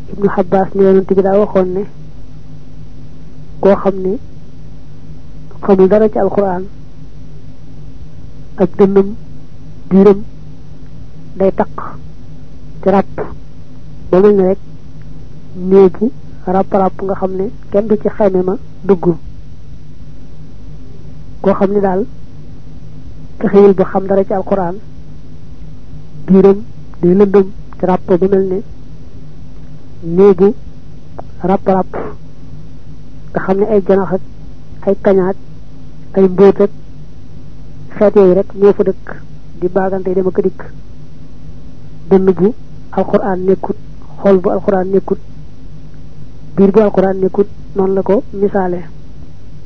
ibnu Abbas ne yonent bi daa waxoon ne koo xam ne xamul dara ci alquran ak dënnam biiram day taq ci ràpp ba mel ne rek néegu ràpp nga xam ne kenn du ci xayme ma dugg koo xam ne daal fexewul ba xam dara ci alquran biiram day lëndëm ci ràpp ba mel ne néegu ràpp nga xam ne ay janax ak ay kañaak ay mbóot ak xeet yooyu rek ñoo fa dëkk di baagante dem ak dikk dënn bu alquran nekkut xol bu alquran nekkut biir bu alquran nekkut noonu la ko misaale